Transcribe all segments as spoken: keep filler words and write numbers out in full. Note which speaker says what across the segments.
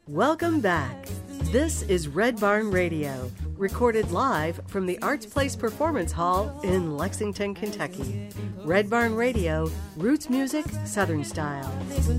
Speaker 1: Welcome back. This is Red Barn Radio, recorded live from the Arts Place Performance Hall in Lexington, Kentucky. Red Barn Radio, roots music, Southern style.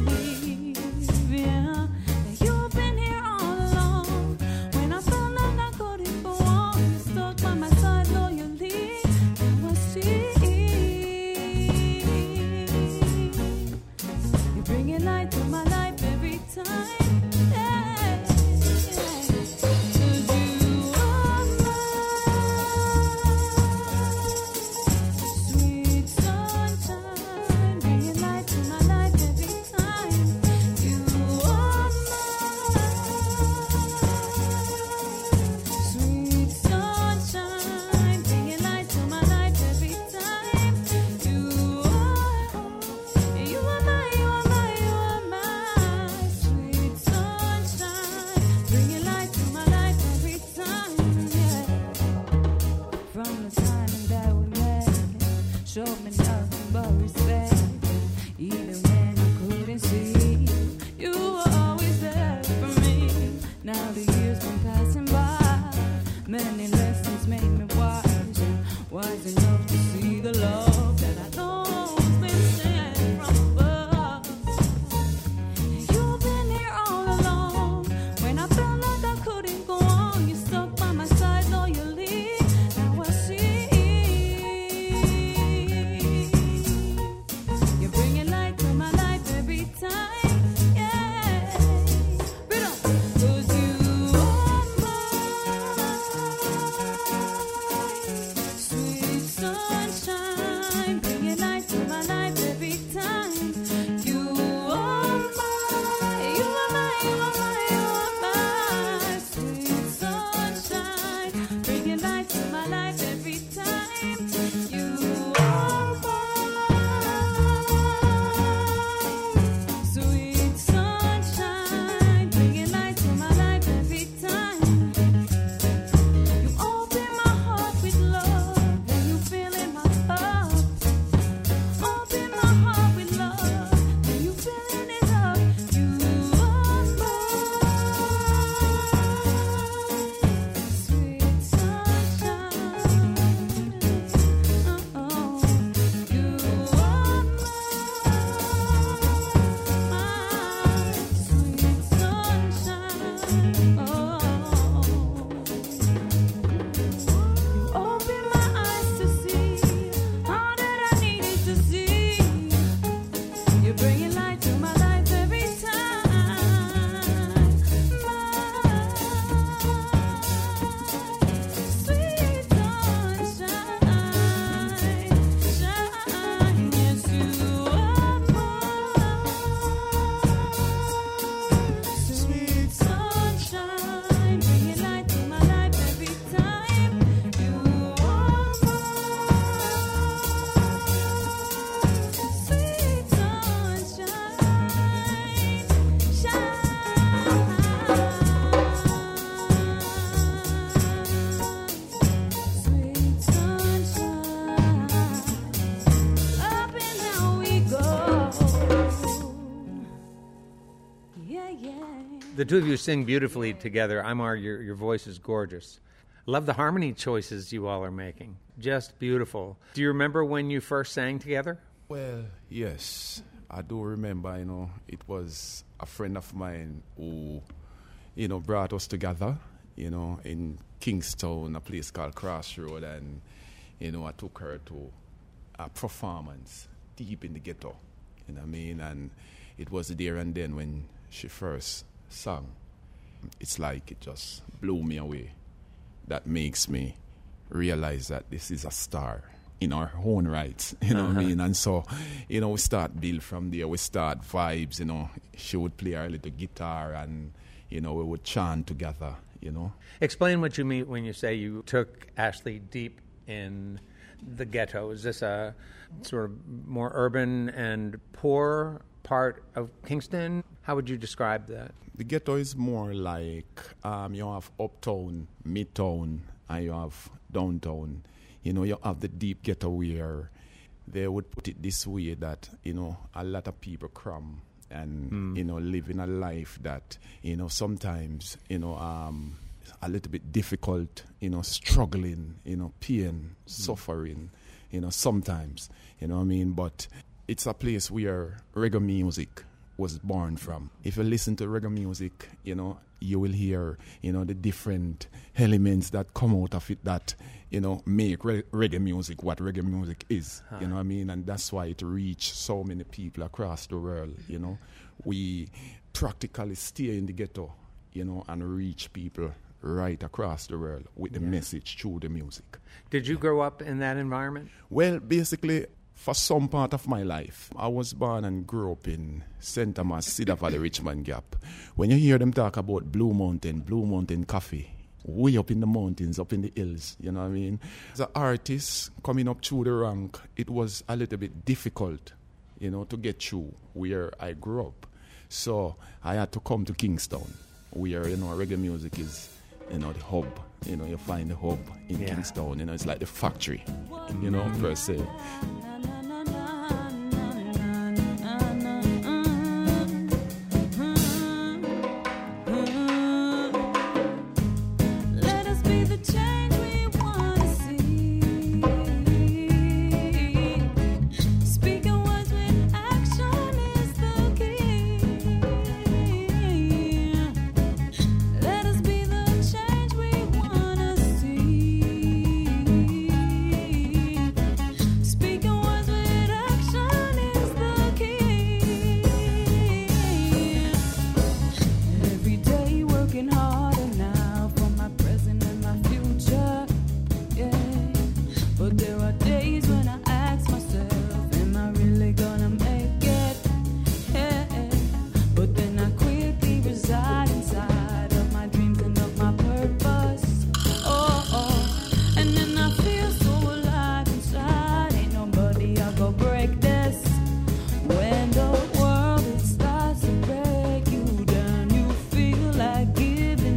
Speaker 2: The two of you sing beautifully together. Imar, your, your voice is gorgeous. Love the harmony choices you all are making. Just beautiful. Do you remember when you first sang together?
Speaker 3: Well, yes. I do remember, you know, it was a friend of mine who, you know, brought us together, you know, in Kingstown, a place called Crossroad, and, you know, I took her to a performance deep in the ghetto, you know what I mean? And it was there and then when she first sang. It's like it just blew me away. That makes me realize that this is a star in our own rights, you know uh-huh. what I mean? And so, you know, we start build from there. We start vibes, you know. She would play her little guitar and, you know, we would chant together, you know.
Speaker 2: Explain what you mean when you say you took Ashley deep in the ghetto. Is this a sort of more urban and poor part of Kingston? How would you describe that?
Speaker 3: The ghetto is more like um, you have uptown, midtown, and you have downtown. You know, you have the deep ghetto where they would put it this way that, you know, a lot of people cram and
Speaker 2: Mm.
Speaker 3: you know, living a life that, you know, sometimes, you know, um, a little bit difficult, you know, struggling, you know, pain, mm. suffering, you know, sometimes, you know what I mean? But it's a place where reggae music was born from. If you listen to reggae music, you know, you will hear, you know, the different elements that come out of it that, you know, make re- reggae music what reggae music is. Huh. You know what I mean? And that's why it reached so many people across the world, you know. We practically stay in the ghetto, you know, and reach people right across the world with the yeah. message through the music.
Speaker 2: Did you yeah. grow up in that environment?
Speaker 3: Well, basically, for some part of my life, I was born and grew up in Saint Thomas, Cedar Valley, Richmond Gap. When you hear them talk about Blue Mountain, Blue Mountain Coffee, way up in the mountains, up in the hills, you know what I mean? As an artist coming up through the rank, it was a little bit difficult, you know, to get through where I grew up. So I had to come to Kingston, where, you know, reggae music is, you know, the hub. You know, you find the hub in yeah. Kingston. You know, it's like the factory, you know, per se.
Speaker 4: When the world it starts to break you down, you feel like giving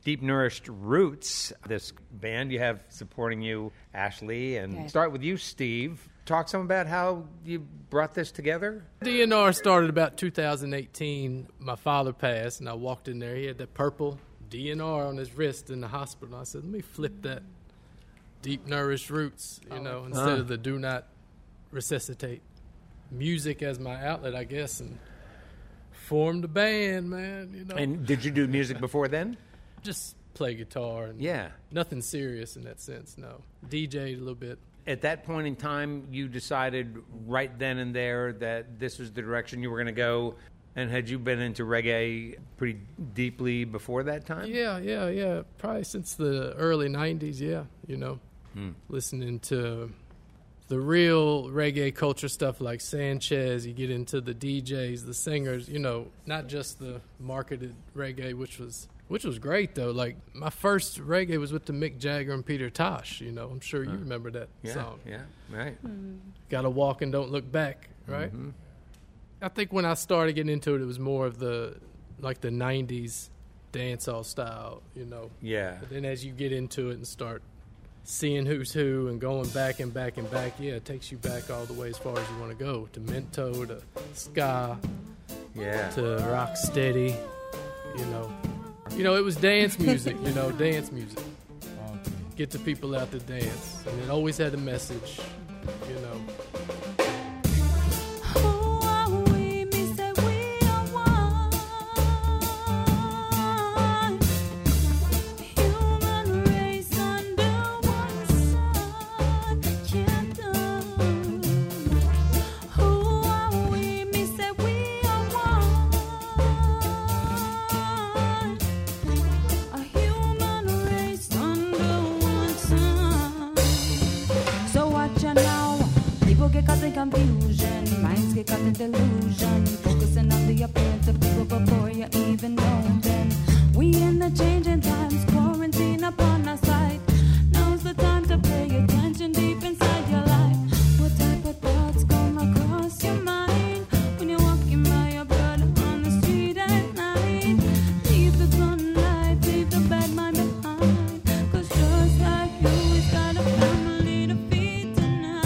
Speaker 2: Deep Nourished Roots, this band you have supporting you, Ashley. And
Speaker 4: Okay.
Speaker 2: start with you, Steve. Talk some about how you brought this together.
Speaker 5: D N R started about two thousand eighteen. My father passed, and I walked in there. He had that purple D N R on his wrist in the hospital. I said, let me flip that Deep Nourished Roots, you know, instead
Speaker 2: Uh.
Speaker 5: of the Do Not Resuscitate. Music as my outlet, I guess, and formed a band, man, you know.
Speaker 2: And did you do music before then?
Speaker 5: Just play guitar. And
Speaker 2: Yeah.
Speaker 5: nothing serious in that sense, no. D J'd a little bit.
Speaker 2: At that point in time, you decided right then and there that this was the direction you were going to go. And had you been into reggae pretty deeply before that time?
Speaker 5: Yeah, yeah, yeah. Probably since the early nineties, yeah, you know.
Speaker 2: Hmm.
Speaker 5: Listening to the real reggae culture stuff like Sanchez, you get into the D Js, the singers, you know, not just the marketed reggae, which was which was great, though. Like, my first reggae was with the Mick Jagger and Peter Tosh, you know. I'm sure you remember that
Speaker 2: Yeah,
Speaker 5: song.
Speaker 2: yeah, right.
Speaker 5: Gotta Walk and Don't Look Back, right?
Speaker 2: Mhm.
Speaker 5: I think when I started getting into it, it was more of the, like, the nineties dancehall style, you know.
Speaker 2: Yeah.
Speaker 5: But then as you get into it and start seeing who's who and going back and back and back, yeah, it takes you back all the way as far as you want to go, to Mento, to ska,
Speaker 2: Yeah.
Speaker 5: to Rocksteady, you know. You know, it was dance music, you know, dance music. Get the people out to dance. And it always had a message, you know.
Speaker 4: Confusion, minds get caught in delusion, focusing on the appearance of people before you even know them. We in the changing times, quarantine upon our sight. Now's the time to pay attention deep inside your life. What type of thoughts come across your mind when you're walking by your brother on the street at night? Leave the sunlight, leave the bad mind behind, 'cause just like you, he's got a family to feed tonight.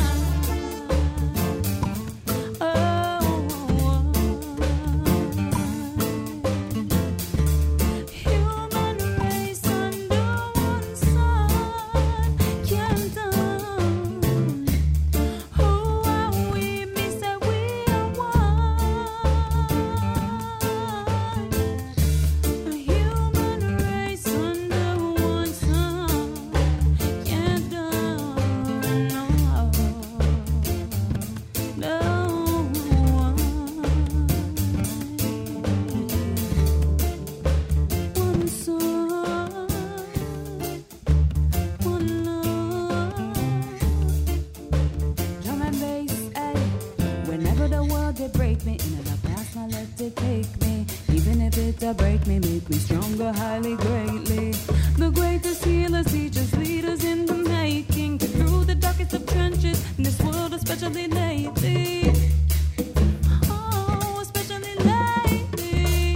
Speaker 4: Break me, make me stronger, highly, greatly. The greatest healers, teachers, leaders in the making. Get through the darkest of trenches in this world, especially lately. Oh, especially lately.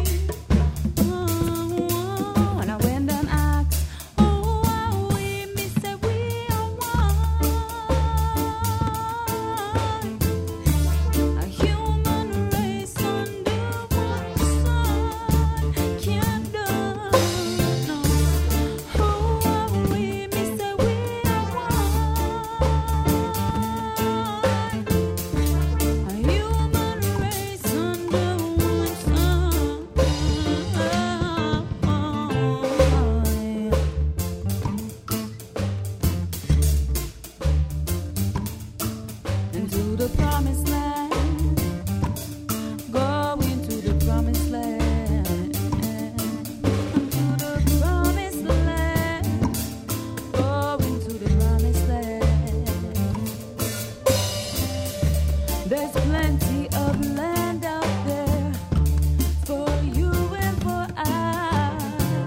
Speaker 4: Oh, and I went and asked, oh, how we me say we are one. A human race under one sun. Can't do no. Oh, how we me say we are one. A human race under one sun. Into the promised land, going to the promised land, to the promised land, going to the promised land. There's plenty of land out there for you and for I.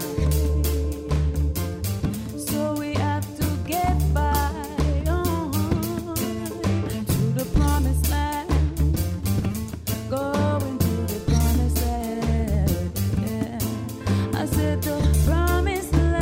Speaker 4: So we have to get by on to the promised land, going to the promised land. Yeah. I said the promised land.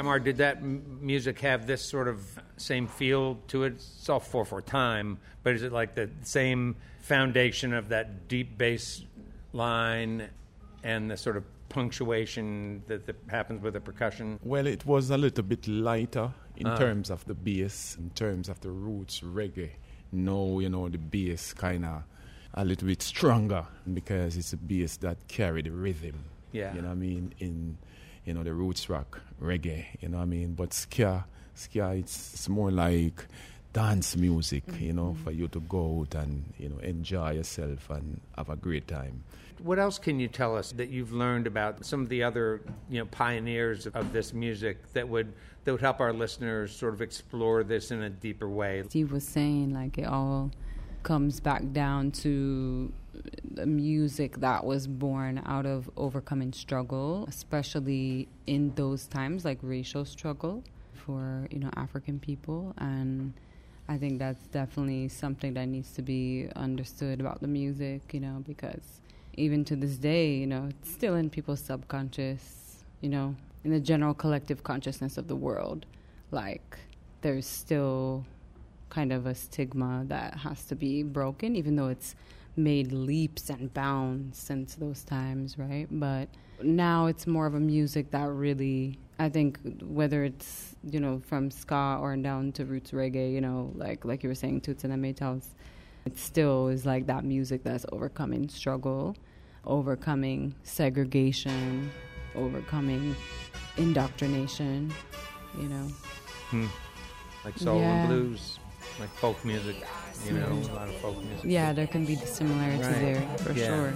Speaker 2: Omar, did that m- music have this sort of same feel to it? It's all four four time, but is it like the same foundation of that deep bass line and the sort of punctuation that, that happens with the percussion?
Speaker 3: Well, it was a little bit lighter in
Speaker 2: Ah.
Speaker 3: terms of the bass, in terms of the roots reggae. No, you know, the bass kind of a little bit stronger because it's a bass that carry the rhythm.
Speaker 2: Yeah.
Speaker 3: You know what I mean? In, you know, the roots rock reggae, you know what I mean? But ska, ska, it's, it's more like dance music, mm-hmm. you know, for you to go out and, you know, enjoy yourself and have a great time.
Speaker 2: What else can you tell us that you've learned about some of the other, you know, pioneers of this music that would that would help our listeners sort of explore this in a deeper way?
Speaker 6: Steve was saying, like, it all comes back down to the music that was born out of overcoming struggle, especially in those times, like racial struggle for, you know, African people. And I think that's definitely something that needs to be understood about the music, you know, because even to this day, you know, it's still in people's subconscious, you know, in the general collective consciousness of the world. Like, there's still kind of a stigma that has to be broken, even though it's made leaps and bounds since those times, right? But now it's more of a music that really, I think, whether it's, you know, from ska or down to roots reggae, you know, like like you were saying, Toots and the Maytals, it still is like that music that's overcoming struggle, overcoming segregation, overcoming indoctrination, you know.
Speaker 2: Hmm. Like soul
Speaker 6: Yeah.
Speaker 2: and blues, like folk music, you know, a lot of folk music.
Speaker 6: Yeah, there can be the similarity
Speaker 2: Right.
Speaker 6: there, for
Speaker 2: Yeah.
Speaker 6: sure.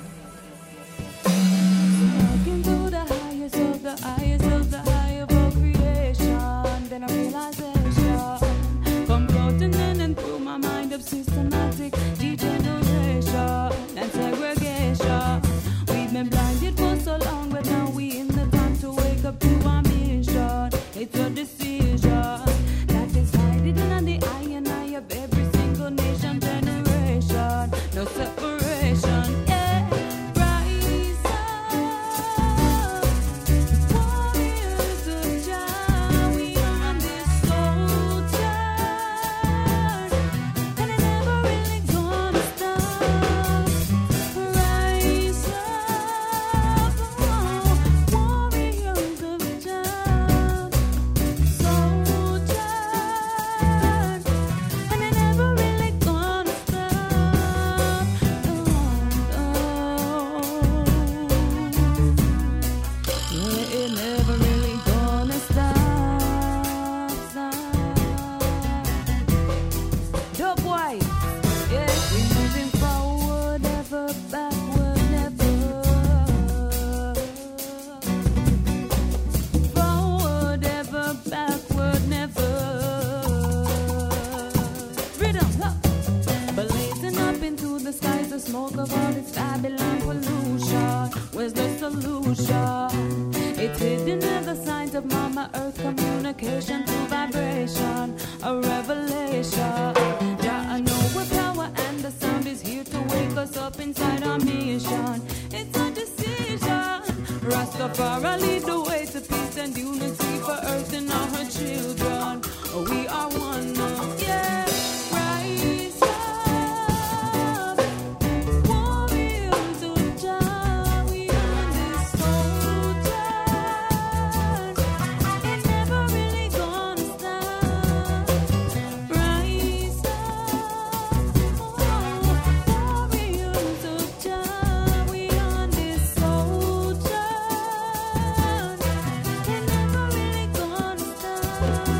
Speaker 4: Looking to the highest of the highest of the high of all creation, then a realization come floating in and through my mind of systematic degeneration and segregation. We've been blinded for so long, but now we in the time to wake up to our mission. It's a decision that is hiding in the eye and eye of every single nation, generation. No separation, yeah. Rise up, warriors of Jah. We on this soul journey, and it never really gonna stop. Rise up, warriors of Jah. Soul journey, and it never really gonna stop. Oh, oh. Yeah, it never really gonna stop. Stop. Dope white. Yeah, we're moving forward, ever backward, never. Forward, ever backward, never. Rhythm, huh? Blazing up into the skies, the smoke of all this Babylon pollution. Where's the solution? It's hidden in the signs of Mama Earth, communication through vibration, a revelation. Yeah, I know what power and the sound is here to wake us up inside our mission. It's a decision. Rastafari lead the way to peace and unity for Earth and all her children. We are one now, yeah. Rise up, warriors of Jah. We on this soul journey. It never really gonna stop. Rise up, warriors of Jah. We on this soul journey. It never really gonna stop.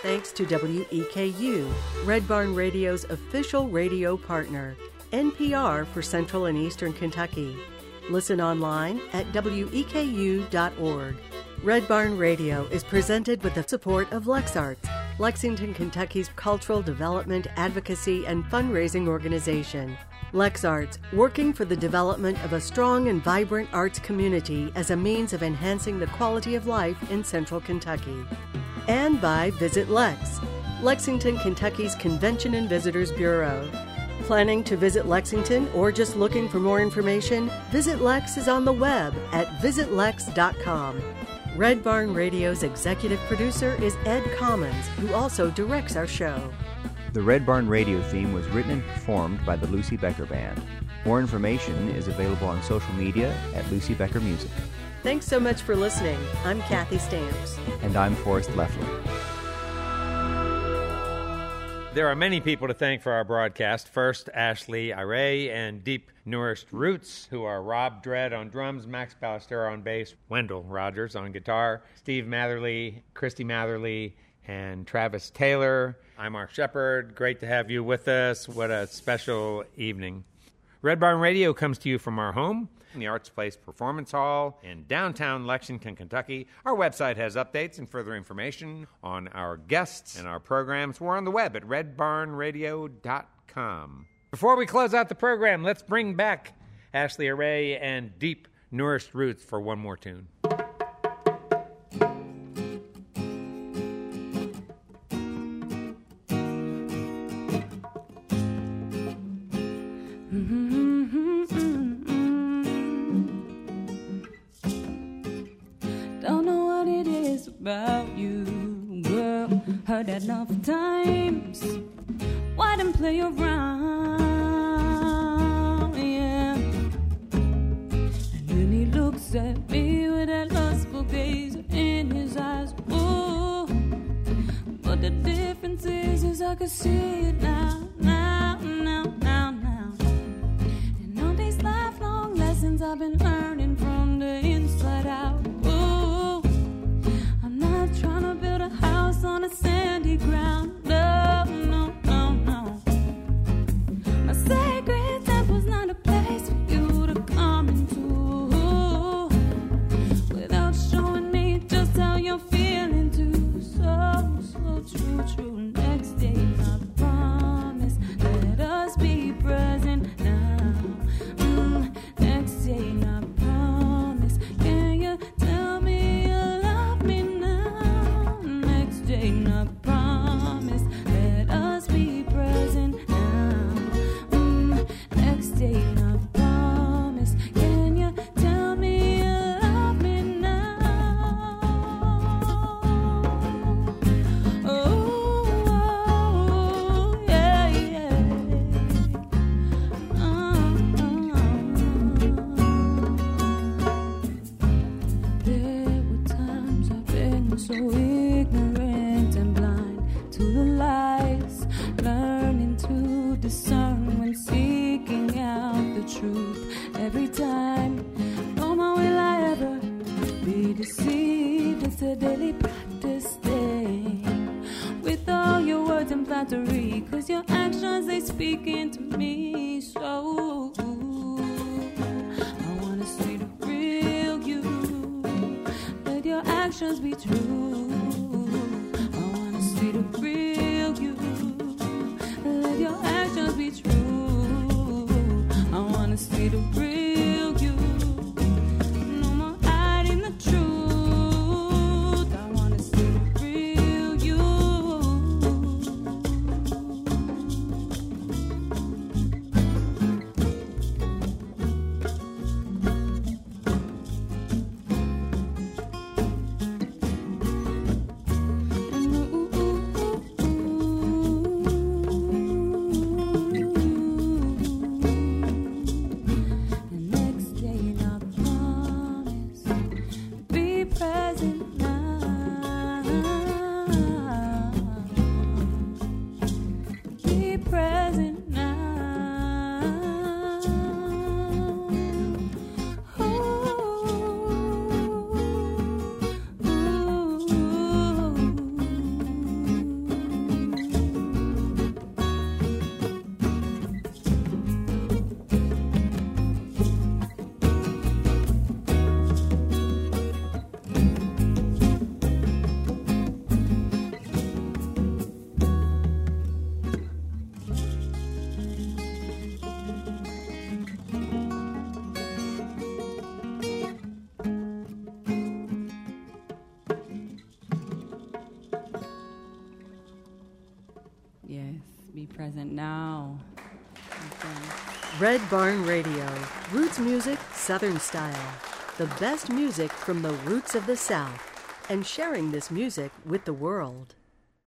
Speaker 1: thanks to W E K U, Red Barn Radio's official radio partner, N P R for Central and Eastern Kentucky. Listen online at W E K U dot org. Red Barn Radio is presented with the support of LexArts, Lexington, Kentucky's cultural development, advocacy, and fundraising organization. LexArts, working for the development of a strong and vibrant arts community as a means of enhancing the quality of life in Central Kentucky. And by Visit Lex, Lexington, Kentucky's Convention and Visitors Bureau. Planning to visit Lexington or just looking for more information? Visit Lex is on the web at visit lex dot com. Red Barn Radio's executive producer is Ed Commons, who also directs our show.
Speaker 7: The Red Barn Radio theme was written and performed by the Lucy Becker Band. More information is available on social media at Lucy Becker Music.
Speaker 1: Thanks so much for listening. I'm Kathy Stamps.
Speaker 7: And I'm Forrest Leffler.
Speaker 2: There are many people to thank for our broadcast. First, Ashley Aray and Deep Nourished Roots, who are Rob Dredd on drums, Max Ballester on bass, Wendell Rogers on guitar, Steve Matherly, Christy Matherly, and Travis Taylor. I'm Mark Shepard. Great to have you with us. What a special evening. Red Barn Radio comes to you from our home, the Arts Place Performance Hall in downtown Lexington, Kentucky. Our website has updates and further information on our guests and our programs. We're on the web at red barn radio dot com. Before we close out the program, let's bring back Ashley Aray and Deep Nourished Roots for one more tune.
Speaker 4: About you, girl, heard that enough times. Why didn't play around, yeah. And then he looks at me with that lustful gaze in his eyes, ooh. But the difference is, is I can see it now, now, now, now, now. And all these lifelong lessons I've been learning from the inside out. Trying to build a house on a sandy ground. No, no, no, no. My sacred temple's not a place for you to come into without showing me just how you're feeling too. So, so true, true. Next day, I promise, let us be present now. Mm, next day, I promise, can you tell me you love me now? I promise, let us be present now. Mm, next day, I promise. Can you tell me you love me now? Oh, oh yeah, yeah. Uh-uh. There were times I've been so ignorant and blind to the lies, learning to discern when seeking out the truth. Every time, no more will I ever be deceived. It's a daily practice thing. With all your words and flattery, 'cause your actions, they speak into me. So I wanna see the real you. Let your actions be true. The real you, let your actions be true. I wanna see the real you, no more hiding the truth. I wanna see the real you.
Speaker 6: Yes, be present now. Okay.
Speaker 1: Red Barn Radio, roots music, Southern style. The best music from the roots of the South, and sharing this music with the world.